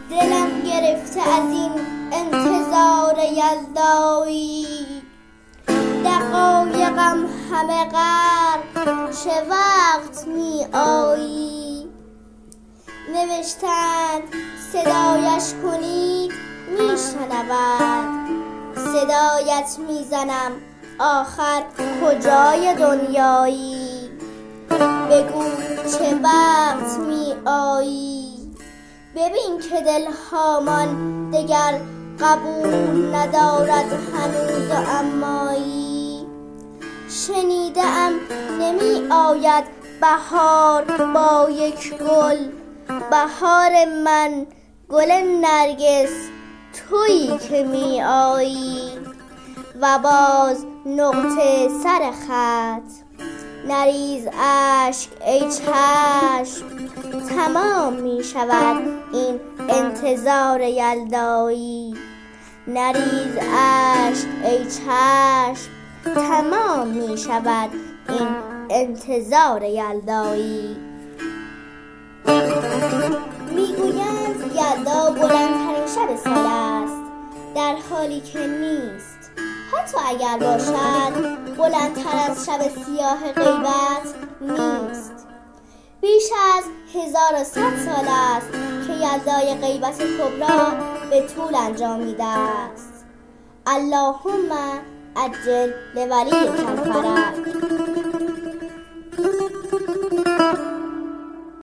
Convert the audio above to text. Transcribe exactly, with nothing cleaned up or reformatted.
دلم گرفته از این انتظار یلدایی، دقایقم همه غرق چه وقت می آیی. نوشتند صدایش کنید می شنود، صدایت می زنم آخر کجای دنیایی. بگو چه وقت می آیی، ببین که دل هامان دگر قبول ندارد هنوز و امایی. شنیدم نمی آید بهار با یک گل، بهار من گل نرگس تویی که می آیی. و باز نقطه سر خط، نریز اشک ای چشم، تمام می شود این انتظار یلدایی. نریز اشک ای چشم، تمام می شود این انتظار یلدایی. میگویند یلدا بلندترین شب سال است، در حالی که نیست. حتی اگر باشد بلندتر از شب سیاه غیبت نیست. بیش از هزار و صد سال است که یلدای غیبت کبری به طول انجامیده است. اللهم عجل لولیک الفرج.